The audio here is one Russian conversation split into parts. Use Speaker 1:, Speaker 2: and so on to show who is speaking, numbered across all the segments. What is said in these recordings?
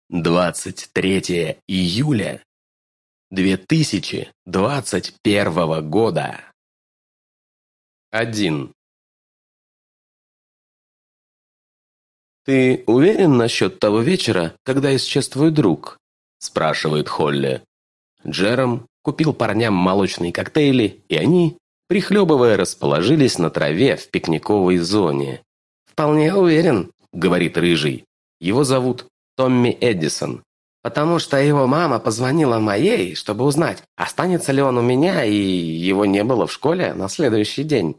Speaker 1: 23 июля 2021 года. 1. «Ты уверен насчет того вечера, когда исчез твой друг?» – спрашивает Холли. Джером купил парням молочные коктейли, и они, прихлебывая, расположились на траве в пикниковой зоне. «Вполне уверен», – говорит Рыжий. Его зовут Томми Эдисон, потому что его мама позвонила моей, чтобы узнать, останется ли он у меня, и его не было в школе на следующий день.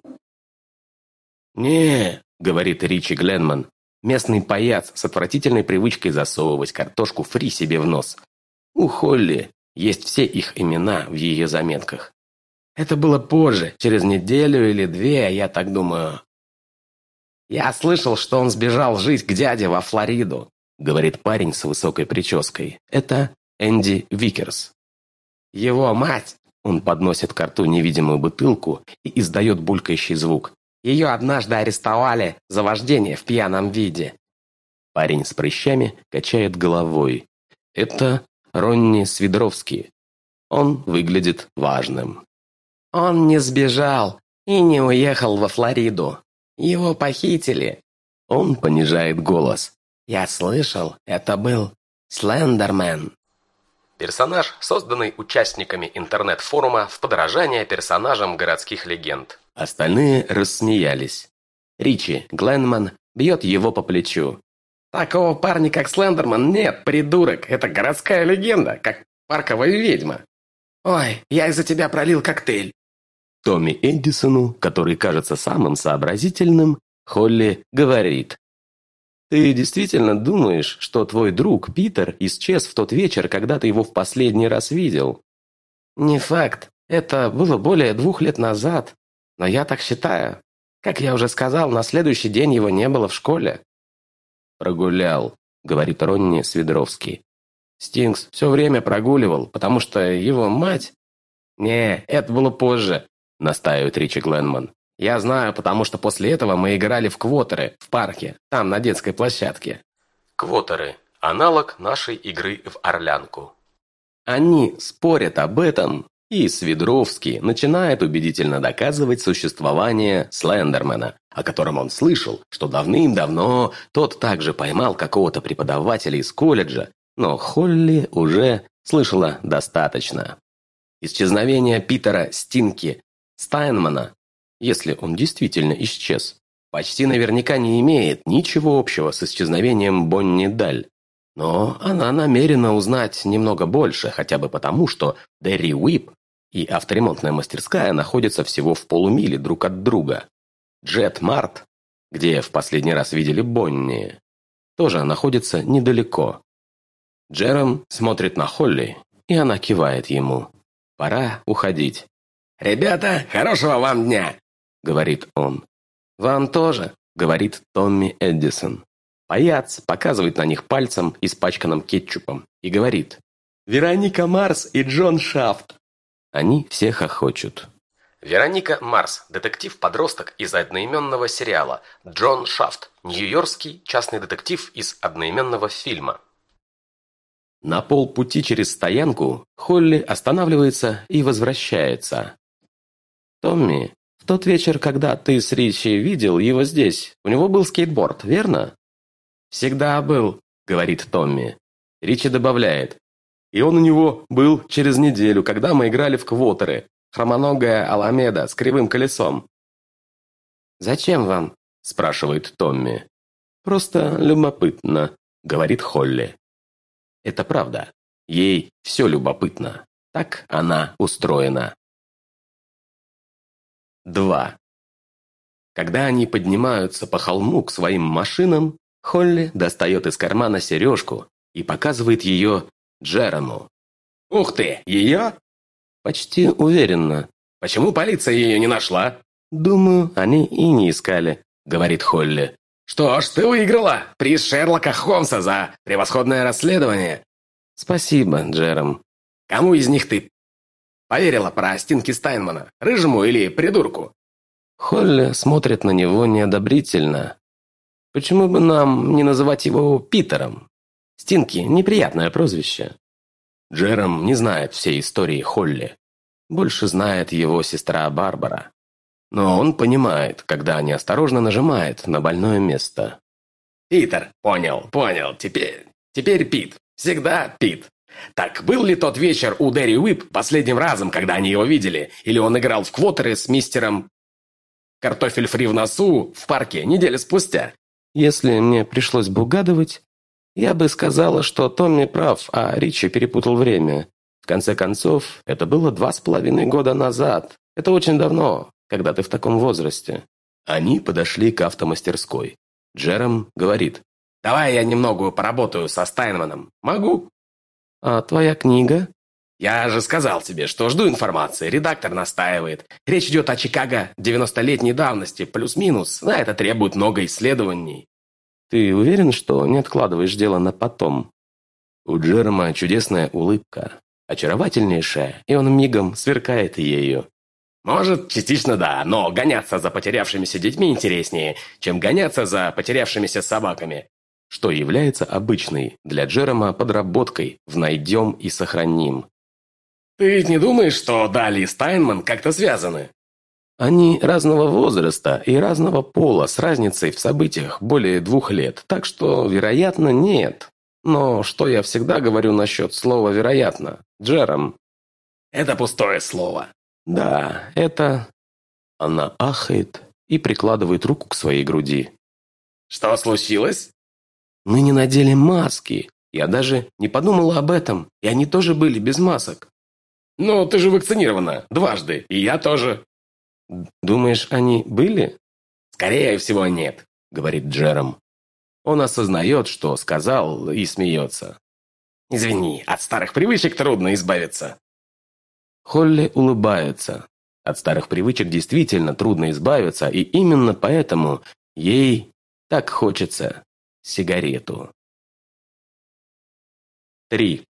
Speaker 1: «Не», – говорит Ричи Гленман, местный паяц с отвратительной привычкой засовывать картошку фри себе в нос. У Холли есть все их имена в ее заметках. Это было позже, через неделю или две, я так думаю. «Я слышал, что он сбежал жить к дяде во Флориду», — говорит парень с высокой прической. Это Энди Викерс. «Его мать», — он подносит к рту невидимую бутылку и издает булькающий звук. «Ее однажды арестовали за вождение в пьяном виде». Парень с прыщами качает головой. Это Ронни Свидровский. Он выглядит важным. «Он не сбежал и не уехал во Флориду. Его похитили». Он понижает голос. «Я слышал, это был Слендермен». Персонаж, созданный участниками интернет-форума в подражание персонажам городских легенд. Остальные рассмеялись. Ричи Гленман бьет его по плечу. «Такого парня, как Слендерман, нет, придурок. Это городская легенда, как парковая ведьма». «Ой, я из-за тебя пролил коктейль». Томми Эдисону, который кажется самым сообразительным, Холли говорит. «Ты действительно думаешь, что твой друг Питер исчез в тот вечер, когда ты его в последний раз видел?» «Не факт. Это было более 2 лет назад. Но я так считаю. Как я уже сказал, на следующий день его не было в школе». «Прогулял», — говорит Ронни Свидровский. «Стингс все время прогуливал, потому что его мать...» «Не, это было позже», — настаивает Ричи Гленман. «Я знаю, потому что после этого мы играли в квотеры в парке, там, на детской площадке». Квотеры – аналог нашей игры в орлянку. Они спорят об этом, и Свидровский начинает убедительно доказывать существование Слендермена, о котором он слышал, что давным-давно тот также поймал какого-то преподавателя из колледжа, но Холли уже слышала достаточно. Исчезновение Питера Стинки Стайнмана, если он действительно исчез, почти наверняка не имеет ничего общего с исчезновением Бонни Даль. Но она намерена узнать немного больше, хотя бы потому, что Дерри Уип и авторемонтная мастерская находятся всего в полумиле друг от друга. Джет Март, где в последний раз видели Бонни, тоже находится недалеко. Джером смотрит на Холли, и она кивает ему. Пора уходить. «Ребята, хорошего вам дня!» — говорит он. «Вам тоже», — говорит Томми Эдисон. Паяц показывает на них пальцем, испачканным кетчупом, и говорит: «Вероника Марс и Джон Шафт». Они все хохочут. Вероника Марс – детектив-подросток из одноименного сериала. Джон Шафт – нью-йоркский частный детектив из одноименного фильма. На полпути через стоянку Холли останавливается и возвращается. «Томми, в тот вечер, когда ты с Ричи видел его здесь, у него был скейтборд, верно?» «Всегда был», — говорит Томми. Ричи добавляет. «И он у него был через неделю, когда мы играли в квотеры. Хромоногая Аламеда с кривым колесом». «Зачем вам?» – спрашивает Томми. «Просто любопытно», – говорит Холли. Это правда. Ей все любопытно. Так она устроена. 2. Когда они поднимаются по холму к своим машинам, Холли достает из кармана сережку и показывает ее Джерому. «Ух ты, ее?» «Почти уверенно». «Почему полиция ее не нашла?» «Думаю, они и не искали», — говорит Холли. «Что ж, ты выиграла приз Шерлока Холмса за превосходное расследование». «Спасибо, Джером». «Кому из них ты поверила про Стинки Стайнмана, рыжему или придурку?» Холли смотрит на него неодобрительно. «Почему бы нам не называть его Питером?» Стинки – неприятное прозвище. Джером не знает всей истории Холли. Больше знает его сестра Барбара. Но он понимает, когда неосторожно нажимает на больное место. «Питер, понял. Теперь Пит. Всегда Пит. Так, был ли тот вечер у Дерри Уип последним разом, когда они его видели? Или он играл в квотеры с мистером Картофель фри в носу в парке неделю спустя?» Если мне пришлось бы угадывать, я бы сказала, что Томми прав, а Ричи перепутал время. В конце концов, это было 2,5 года назад. Это очень давно, когда ты в таком возрасте. Они подошли к автомастерской. Джером говорит: «Давай я немного поработаю со Стайнманом. Могу?» «А твоя книга?» «Я же сказал тебе, что жду информации. Редактор настаивает. Речь идет о Чикаго 90-летней давности, плюс-минус. На это требует много исследований». «Ты уверен, что не откладываешь дело на потом?» У Джерома чудесная улыбка. Очаровательнейшая, и он мигом сверкает ею. «Может, частично да, но гоняться за потерявшимися детьми интереснее, чем гоняться за потерявшимися собаками». Что является обычной для Джерома подработкой в «найдем и сохраним». «Ты ведь не думаешь, что Дали и Стайнман как-то связаны?» Они разного возраста и разного пола, с разницей в событиях более 2 лет, так что, вероятно, нет. Но что я всегда говорю насчет слова «вероятно», Джером? «Это пустое слово». «Да, это...» Она ахает и прикладывает руку к своей груди. «Что случилось?» «Мы не надели маски. Я даже не подумала об этом, и они тоже были без масок». «Ну, ты же вакцинирована 2 и я тоже». «Думаешь, они были?» «Скорее всего, нет», — говорит Джером. Он осознает, что сказал, и смеется. «Извини, от старых привычек трудно избавиться». Холли улыбается. От старых привычек действительно трудно избавиться, и именно поэтому ей так хочется сигарету. 3.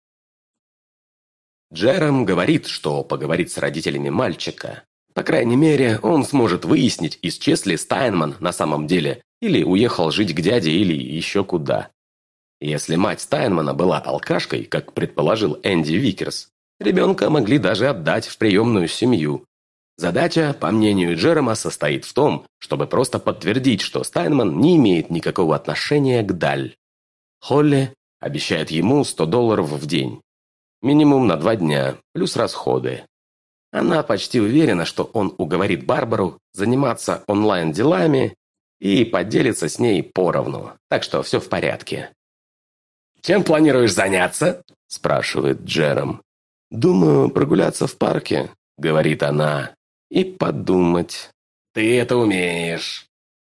Speaker 1: Джером говорит, что поговорит с родителями мальчика. По крайней мере, он сможет выяснить, исчез ли Стайнман на самом деле, или уехал жить к дяде, или еще куда. Если мать Стайнмана была алкашкой, как предположил Энди Викерс, ребенка могли даже отдать в приемную семью. Задача, по мнению Джерома, состоит в том, чтобы просто подтвердить, что Стайнман не имеет никакого отношения к Даль. Холли обещает ему $100 в день. Минимум на 2 дня, плюс расходы. Она почти уверена, что он уговорит Барбару заниматься онлайн-делами и поделится с ней поровну, так что все в порядке. «Чем планируешь заняться?» – спрашивает Джером. «Думаю, прогуляться в парке», – говорит она, – «и подумать». «Ты это умеешь».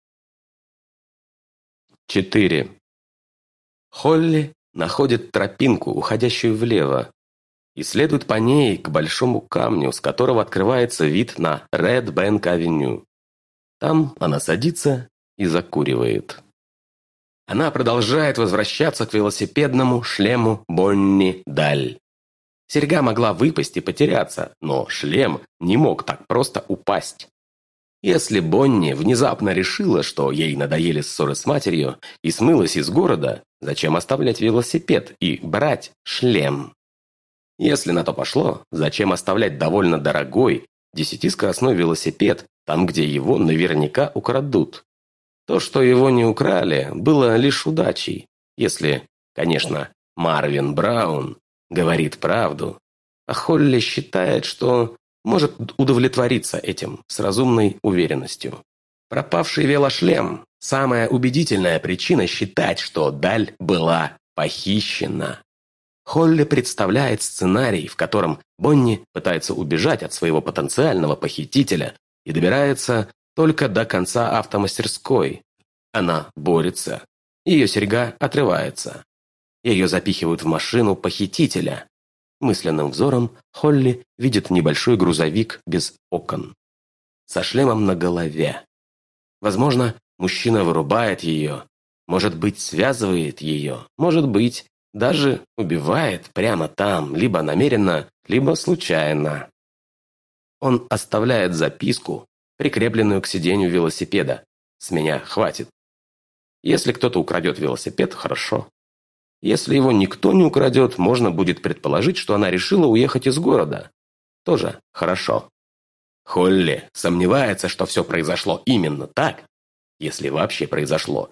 Speaker 1: 4. Холли находит тропинку, уходящую влево, и следует по ней к большому камню, с которого открывается вид на Ред Бэнк-авеню. Там она садится и закуривает. Она продолжает возвращаться к велосипедному шлему Бонни Даль. Серьга могла выпасть и потеряться, но шлем не мог так просто упасть. Если Бонни внезапно решила, что ей надоели ссоры с матерью, и смылась из города, зачем оставлять велосипед и брать шлем? Если на то пошло, зачем оставлять довольно дорогой 10-скоростной велосипед там, где его наверняка украдут? То, что его не украли, было лишь удачей, если, конечно, Марвин Браун говорит правду, а Холли считает, что может удовлетвориться этим с разумной уверенностью. Пропавший велошлем – самая убедительная причина считать, что Даль была похищена. Холли представляет сценарий, в котором Бонни пытается убежать от своего потенциального похитителя и добирается только до конца автомастерской. Она борется. Ее серьга отрывается. Ее запихивают в машину похитителя. Мысленным взором Холли видит небольшой грузовик без окон. Со шлемом на голове. Возможно, мужчина вырубает ее. Может быть, связывает ее. Может быть, даже убивает прямо там, либо намеренно, либо случайно. Он оставляет записку, прикрепленную к сиденью велосипеда. «С меня хватит». Если кто-то украдет велосипед, хорошо. Если его никто не украдет, можно будет предположить, что она решила уехать из города. Тоже хорошо. Холли сомневается, что все произошло именно так, если вообще произошло.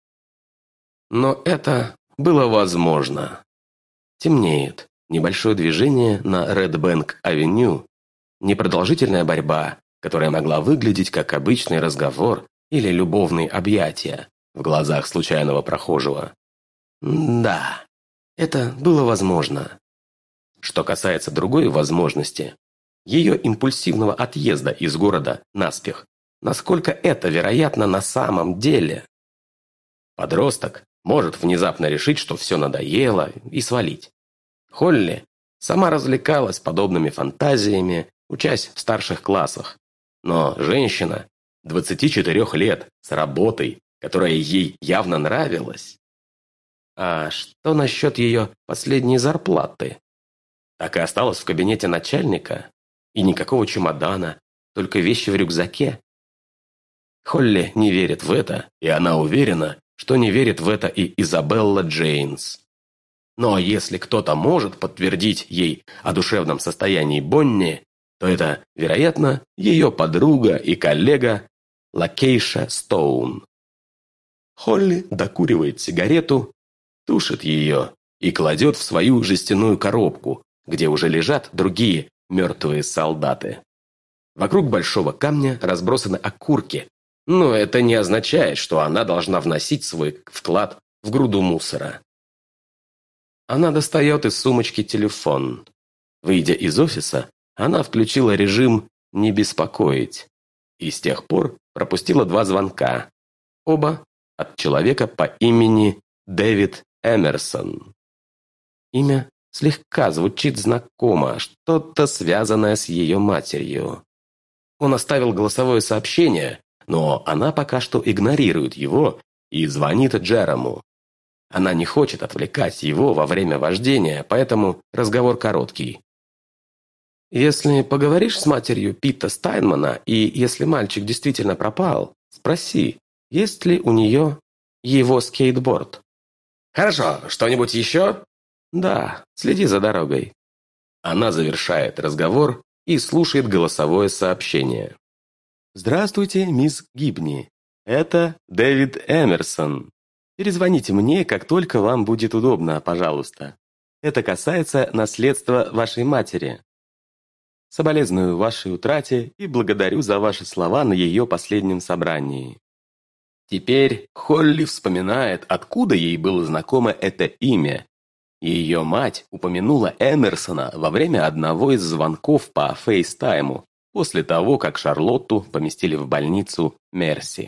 Speaker 1: Но это было возможно. Темнеет. Небольшое движение на Red-Bank-авеню. Непродолжительная борьба, которая могла выглядеть как обычный разговор или любовные объятия в глазах случайного прохожего. Да, это было возможно. Что касается другой возможности, ее импульсивного отъезда из города наспех, насколько это вероятно на самом деле? Подросток может внезапно решить, что все надоело, и свалить. Холли сама развлекалась подобными фантазиями, учась в старших классах. Но женщина 24 лет с работой, которая ей явно нравилась. А что насчет ее последней зарплаты? Так и осталась в кабинете начальника? И никакого чемодана, только вещи в рюкзаке? Холли не верит в это, и она уверена, что не верит в это и Изабелла Джейнс. Но если кто-то может подтвердить ей о душевном состоянии Бонни, то это, вероятно, ее подруга и коллега Лакейша Стоун. Холли докуривает сигарету, тушит ее и кладет в свою жестяную коробку, где уже лежат другие мертвые солдаты. Вокруг большого камня разбросаны окурки, но это не означает, что она должна вносить свой вклад в груду мусора. Она достает из сумочки телефон. Выйдя из офиса, она включила режим «Не беспокоить» и с тех пор пропустила 2 звонка. Оба от человека по имени Дэвид Эмерсон. Имя слегка звучит знакомо, что-то связанное с ее матерью. Он оставил голосовое сообщение, но она пока что игнорирует его и звонит Джерому. Она не хочет отвлекать его во время вождения, поэтому разговор короткий. Если поговоришь с матерью Пита Стайнмана, и если мальчик действительно пропал, спроси, есть ли у нее его скейтборд. Хорошо, что-нибудь еще? Да, следи за дорогой. Она завершает разговор и слушает голосовое сообщение. Здравствуйте, мисс Гибни. Это Дэвид Эмерсон. Перезвоните мне, как только вам будет удобно, пожалуйста. Это касается наследства вашей матери. Соболезную вашей утрате и благодарю за ваши слова на ее последнем собрании. Теперь Холли вспоминает, откуда ей было знакомо это имя. Ее мать упомянула Эмерсона во время одного из звонков по фейстайму, после того, как Шарлотту поместили в больницу Мерси.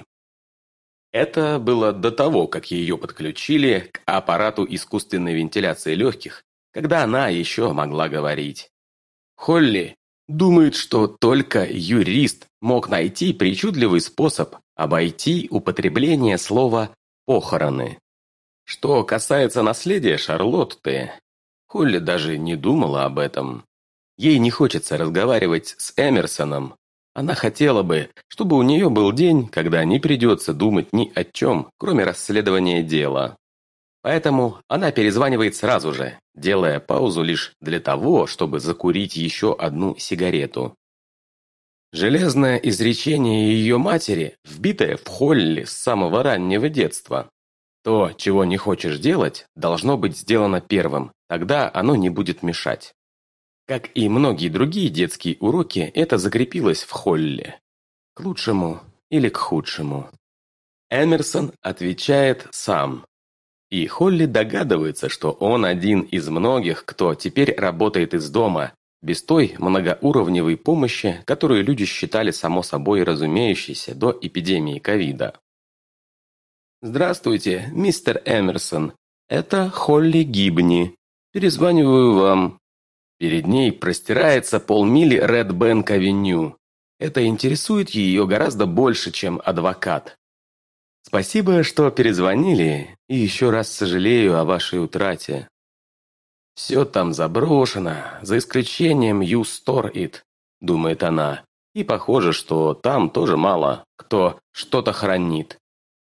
Speaker 1: Это было до того, как ее подключили к аппарату искусственной вентиляции легких, когда она еще могла говорить. Холли думает, что только юрист мог найти причудливый способ обойти употребление слова «похороны». Что касается наследия Шарлотты, Холли даже не думала об этом. Ей не хочется разговаривать с Эмерсоном. Она хотела бы, чтобы у нее был день, когда не придется думать ни о чем, кроме расследования дела. Поэтому она перезванивает сразу же, делая паузу лишь для того, чтобы закурить еще одну сигарету. Железное изречение ее матери, вбитое в Холли с самого раннего детства. То, чего не хочешь делать, должно быть сделано первым, тогда оно не будет мешать. Как и многие другие детские уроки, это закрепилось в Холли. К лучшему или к худшему. Эмерсон отвечает сам. И Холли догадывается, что он один из многих, кто теперь работает из дома, без той многоуровневой помощи, которую люди считали само собой разумеющейся до эпидемии ковида. «Здравствуйте, мистер Эмерсон. Это Холли Гибни. Перезваниваю вам». Перед ней простирается полмили Red-Bank-авеню. Это интересует ее гораздо больше, чем адвокат. Спасибо, что перезвонили, и еще раз сожалею о вашей утрате. Все там заброшено, за исключением You Store It, думает она, и похоже, что там тоже мало кто что-то хранит.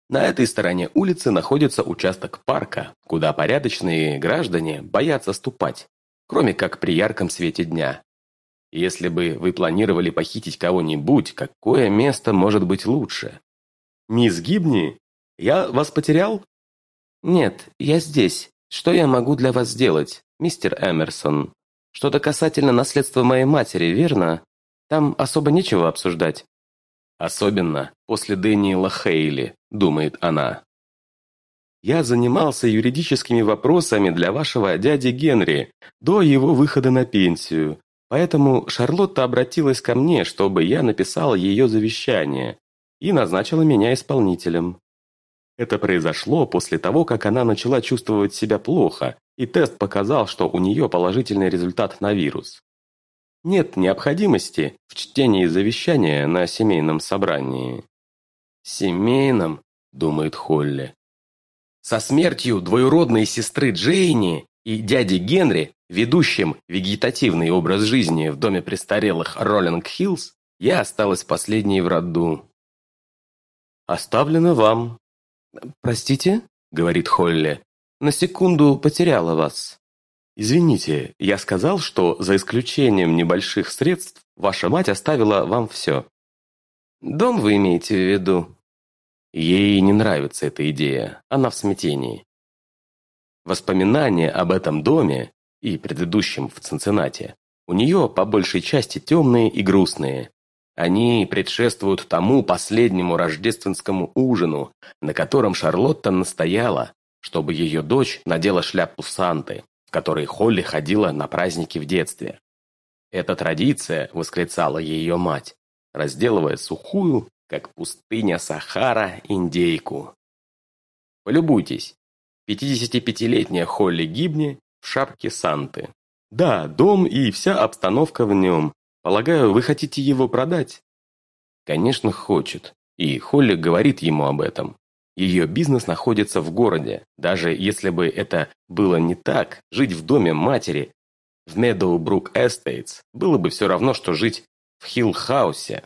Speaker 1: На этой стороне улицы находится участок парка, куда порядочные граждане боятся ступать, кроме как при ярком свете дня. Если бы вы планировали похитить кого-нибудь, какое место может быть лучше? «Мисс Гибни, я вас потерял?» «Нет, я здесь. Что я могу для вас сделать, мистер Эмерсон? Что-то касательно наследства моей матери, верно? Там особо нечего обсуждать». «Особенно после Дэниела Хейли», — думает она. «Я занимался юридическими вопросами для вашего дяди Генри до его выхода на пенсию, поэтому Шарлотта обратилась ко мне, чтобы я написал ее завещание, и назначила меня исполнителем. Это произошло после того, как она начала чувствовать себя плохо, и тест показал, что у нее положительный результат на вирус. Нет необходимости в чтении завещания на семейном собрании». «Семейном?» – думает Холли. Со смертью двоюродной сестры Джейни и дяди Генри, ведущим вегетативный образ жизни в доме престарелых Роллинг-Хиллз, я осталась последней в роду. «Оставлено вам». «Простите?» – говорит Холли. «На секунду потеряла вас». «Извините, я сказал, что за исключением небольших средств ваша мать оставила вам все». «Дом вы имеете в виду?» Ей не нравится эта идея, она в смятении. Воспоминания об этом доме и предыдущем в Цинциннати у нее по большей части темные и грустные. Они предшествуют тому последнему рождественскому ужину, на котором Шарлотта настояла, чтобы ее дочь надела шляпу Санты, в которой Холли ходила на праздники в детстве. «Эта традиция», — восклицала ее мать, разделывая сухую, как пустыня Сахара, индейку. Полюбуйтесь, 55-летняя Холли Гибни в шапке Санты. Да, дом и вся обстановка в нем. Полагаю, вы хотите его продать? Конечно, хочет. И Холли говорит ему об этом. Ее бизнес находится в городе. Даже если бы это было не так, жить в доме матери в Медоубрук Эстейтс было бы все равно, что жить в Хилл-хаусе.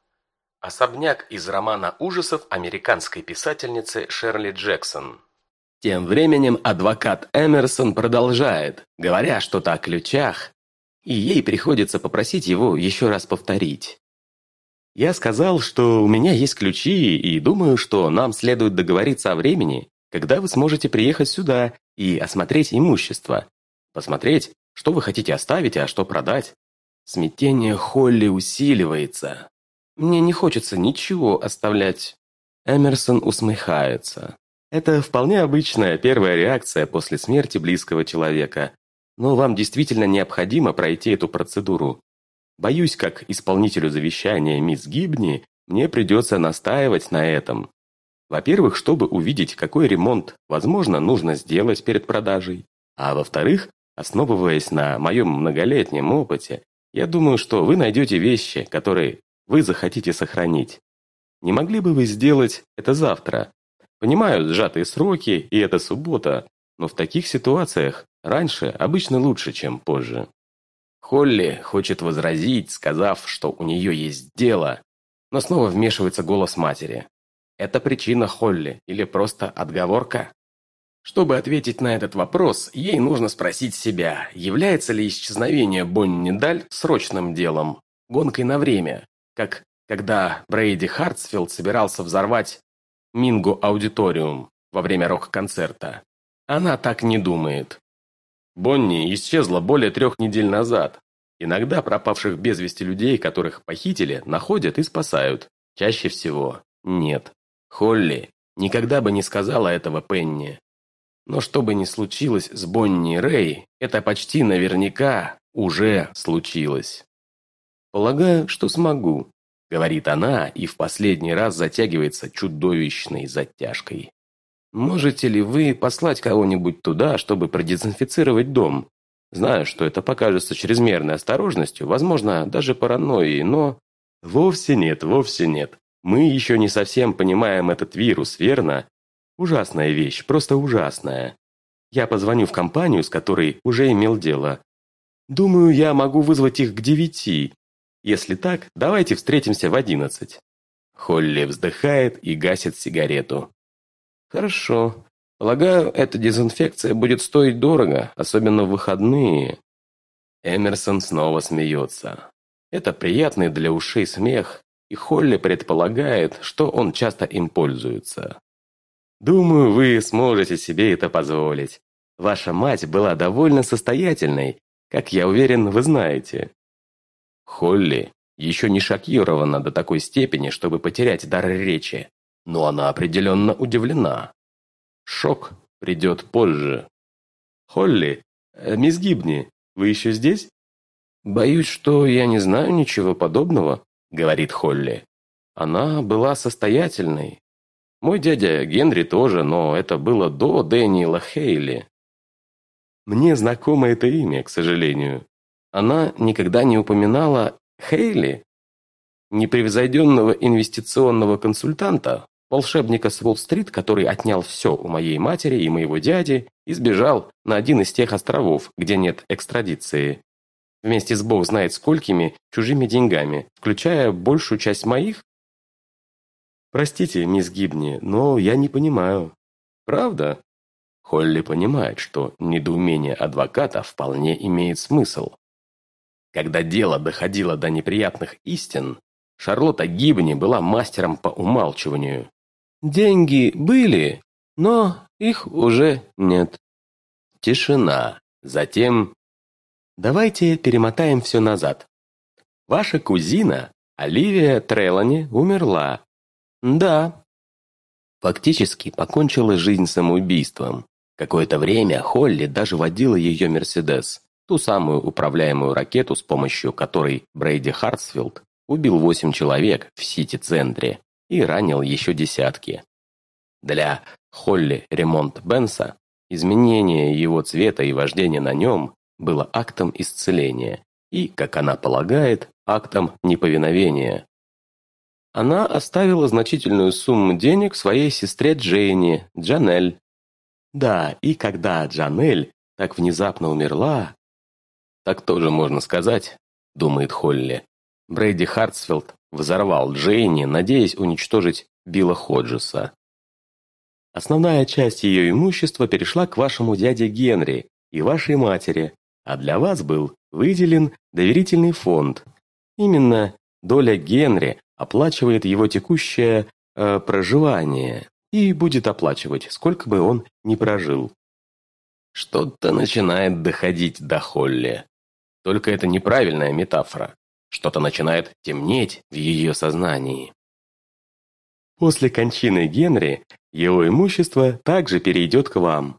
Speaker 1: Особняк из романа ужасов американской писательницы Шерли Джексон. Тем временем адвокат Эмерсон продолжает, говоря что-то о ключах, и ей приходится попросить его еще раз повторить. «Я сказал, что у меня есть ключи, и думаю, что нам следует договориться о времени, когда вы сможете приехать сюда и осмотреть имущество. Посмотреть, что вы хотите оставить, а что продать». Смятение Холли усиливается. «Мне не хочется ничего оставлять». Эмерсон усмехается. Это вполне обычная первая реакция после смерти близкого человека. Но вам действительно необходимо пройти эту процедуру. Боюсь, как исполнителю завещания мисс Гибни, мне придется настаивать на этом. Во-первых, чтобы увидеть, какой ремонт, возможно, нужно сделать перед продажей. А во-вторых, основываясь на моем многолетнем опыте, я думаю, что вы найдете вещи, которые вы захотите сохранить. Не могли бы вы сделать это завтра? Понимаю, сжатые сроки, и это суббота, но в таких ситуациях раньше обычно лучше, чем позже. Холли хочет возразить, сказав, что у нее есть дело, но снова вмешивается голос матери. Это причина Холли или просто отговорка? Чтобы ответить на этот вопрос, ей нужно спросить себя, является ли исчезновение Бонни Даль срочным делом, гонкой на время, как когда Брейди Хартсфилд собирался взорвать Минго Аудиториум во время рок-концерта. Она так не думает. Бонни исчезла более 3 недель назад. Иногда пропавших без вести людей, которых похитили, находят и спасают. Чаще всего нет. Холли никогда бы не сказала этого Пенни. Но что бы ни случилось с Бонни и Рэй, это почти наверняка уже случилось. «Полагаю, что смогу», — говорит она и в последний раз затягивается чудовищной затяжкой. «Можете ли вы послать кого-нибудь туда, чтобы продезинфицировать дом? Знаю, что это покажется чрезмерной осторожностью, возможно, даже паранойей, но...» «Вовсе нет, вовсе нет. Мы еще не совсем понимаем этот вирус, верно? Ужасная вещь, просто ужасная. Я позвоню в компанию, с которой уже имел дело. Думаю, я могу вызвать их к 9. Если так, давайте встретимся в 11. Холли вздыхает и гасит сигарету. Хорошо. Полагаю, эта дезинфекция будет стоить дорого, особенно в выходные. Эмерсон снова смеется. Это приятный для ушей смех, и Холли предполагает, что он часто им пользуется. Думаю, вы сможете себе это позволить. Ваша мать была довольно состоятельной, как я уверен, вы знаете. Холли еще не шокирована до такой степени, чтобы потерять дар речи, но она определенно удивлена. Шок придет позже. «Холли, мисс Гибни, вы еще здесь?» «Боюсь, что я не знаю ничего подобного», — говорит Холли. «Она была состоятельной. Мой дядя Генри тоже, но это было до Дэниела Хейли». Мне знакомо это имя, к сожалению. Она никогда не упоминала Хейли, непревзойденного инвестиционного консультанта, волшебника с Уолл-стрит, который отнял все у моей матери и моего дяди и сбежал на один из тех островов, где нет экстрадиции. Вместе с бог знает сколькими чужими деньгами, включая большую часть моих? Простите, мисс Гибни, но я не понимаю. Правда? Холли понимает, что недоумение адвоката вполне имеет смысл. Когда дело доходило до неприятных истин, Шарлотта Гибни была мастером по умалчиванию. Деньги были, но их уже нет. Тишина. Затем... Давайте перемотаем все назад. Ваша кузина, Оливия Трелани, умерла. Да. Фактически покончила жизнь самоубийством. Какое-то время Холли даже водила ее «Мерседес», ту самую управляемую ракету, с помощью которой Брейди Хартсфилд убил 8 человек в Сити-центре и ранил еще десятки. Для Холли ремонт Бенса, изменение его цвета и вождение на нем было актом исцеления и, как она полагает, актом неповиновения. Она оставила значительную сумму денег своей сестре Джейни, Джанель. Да, и когда Джанель так внезапно умерла, так тоже можно сказать, думает Холли. Брейди Хартсфилд взорвал Джейни, надеясь уничтожить Билла Ходжеса. Основная часть ее имущества перешла к вашему дяде Генри и вашей матери, а для вас был выделен доверительный фонд. Именно доля Генри оплачивает его текущее проживание и будет оплачивать, сколько бы он ни прожил. Что-то начинает доходить до Холли. Только это неправильная метафора. Что-то начинает темнеть в ее сознании. После кончины Генри его имущество также перейдет к вам.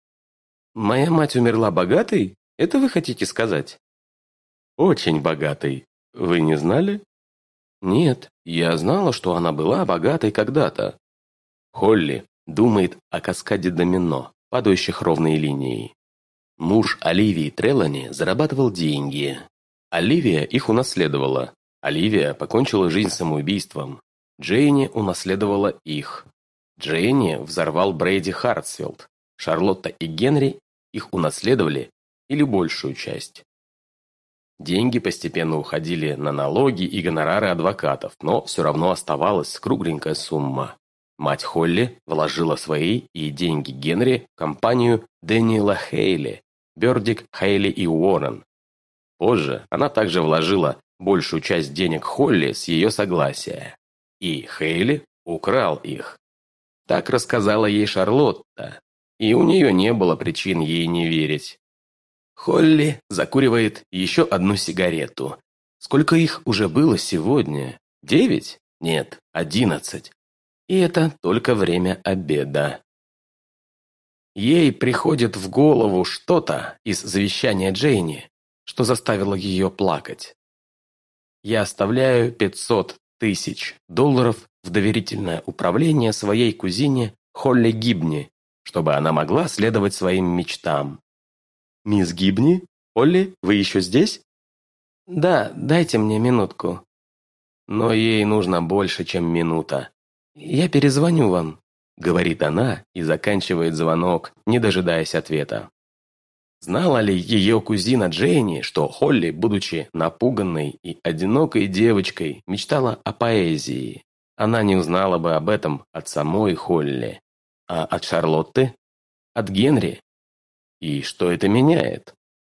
Speaker 1: Моя мать умерла богатой? Это вы хотите сказать? Очень богатой. Вы не знали? Нет, я знала, что она была богатой когда-то. Холли думает о каскаде домино, падающих ровной линией. Муж Оливии Трелани зарабатывал деньги. Оливия их унаследовала. Оливия покончила жизнь самоубийством. Джейни унаследовала их. Джейни взорвал Брейди Хартсфилд. Шарлотта и Генри их унаследовали или большую часть. Деньги постепенно уходили на налоги и гонорары адвокатов, но все равно оставалась кругленькая сумма. Мать Холли вложила свои и деньги Генри в компанию Дэниела Хейли, Бёрдик, Хейли и Уоррен. Позже она также вложила большую часть денег Холли с ее согласия. И Хейли украл их. Так рассказала ей Шарлотта, и у нее не было причин ей не верить. Холли закуривает еще одну сигарету. Сколько их уже было сегодня? 9? Нет, 11. И это только время обеда. Ей приходит в голову что-то из завещания Джейни, что заставило ее плакать. Я оставляю $500,000 в доверительное управление своей кузине Холли Гибни, чтобы она могла следовать своим мечтам. «Мисс Гибни? Холли, вы еще здесь?» «Да, дайте мне минутку». Но ей нужно больше, чем минута. «Я перезвоню вам», — говорит она и заканчивает звонок, не дожидаясь ответа. Знала ли ее кузина Джейни, что Холли, будучи напуганной и одинокой девочкой, мечтала о поэзии? Она не узнала бы об этом от самой Холли. А от Шарлотты? От Генри? И что это меняет?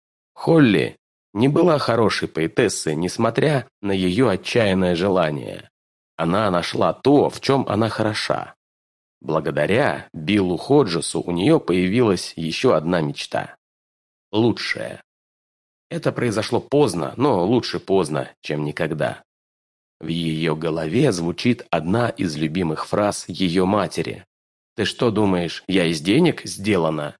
Speaker 1: Холли не была хорошей поэтессой, несмотря на ее отчаянное желание. Она нашла то, в чем она хороша. Благодаря Биллу Ходжесу у нее появилась еще одна мечта. Лучшая. Это произошло поздно, но лучше поздно, чем никогда. В ее голове звучит одна из любимых фраз ее матери. «Ты что думаешь, я из денег сделана?»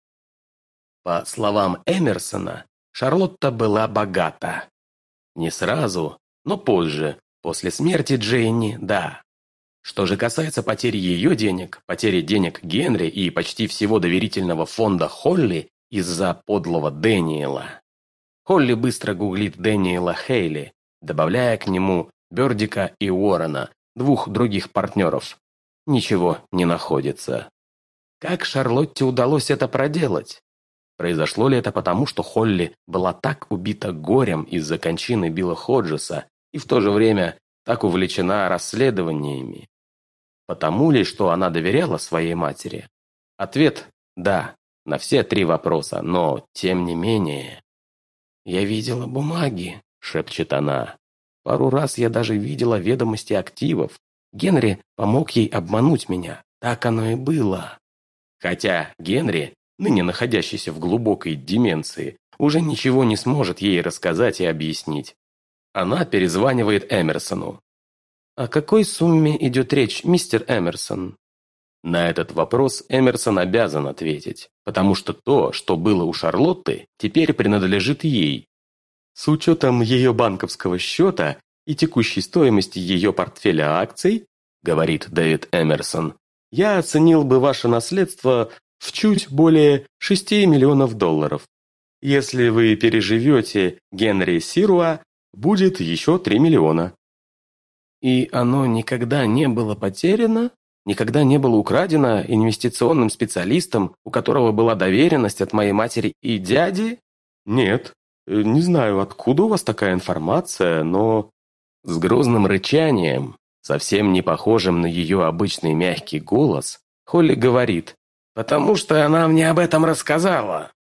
Speaker 1: По словам Эмерсона, Шарлотта была богата. Не сразу, но позже, после смерти Дженни, да. Что же касается потери ее денег, потери денег Генри и почти всего доверительного фонда Холли из-за подлого Дэниела. Холли быстро гуглит Дэниела Хейли, добавляя к нему Бёрдика и Уоррена, двух других партнеров. Ничего не находится. Как Шарлотте удалось это проделать? Произошло ли это потому, что Холли была так убита горем из-за кончины Билла Ходжеса и в то же время так увлечена расследованиями? Потому ли, что она доверяла своей матери? Ответ – да, на все три вопроса, но тем не менее. «Я видела бумаги», – шепчет она. «Пару раз я даже видела ведомости активов. Генри помог ей обмануть меня. Так оно и было». Хотя Генри, ныне находящийся в глубокой деменции, уже ничего не сможет ей рассказать и объяснить. Она перезванивает Эмерсону. «О какой сумме идет речь, мистер Эмерсон?» На этот вопрос Эмерсон обязан ответить, потому что то, что было у Шарлотты, теперь принадлежит ей. С учетом ее банковского счета и текущей стоимости ее портфеля акций, говорит Дэвид Эмерсон, я оценил бы ваше наследство в чуть более 6 миллионов долларов. Если вы переживете Генри Сируа, будет еще 3 миллиона. И оно никогда не было потеряно? Никогда не было украдено инвестиционным специалистом, у которого была доверенность от моей матери и дяди? Нет. Не знаю, откуда у вас такая информация, но... С грозным рычанием, совсем не похожим на ее обычный мягкий голос, Холли говорит, «Потому что она мне об этом рассказала».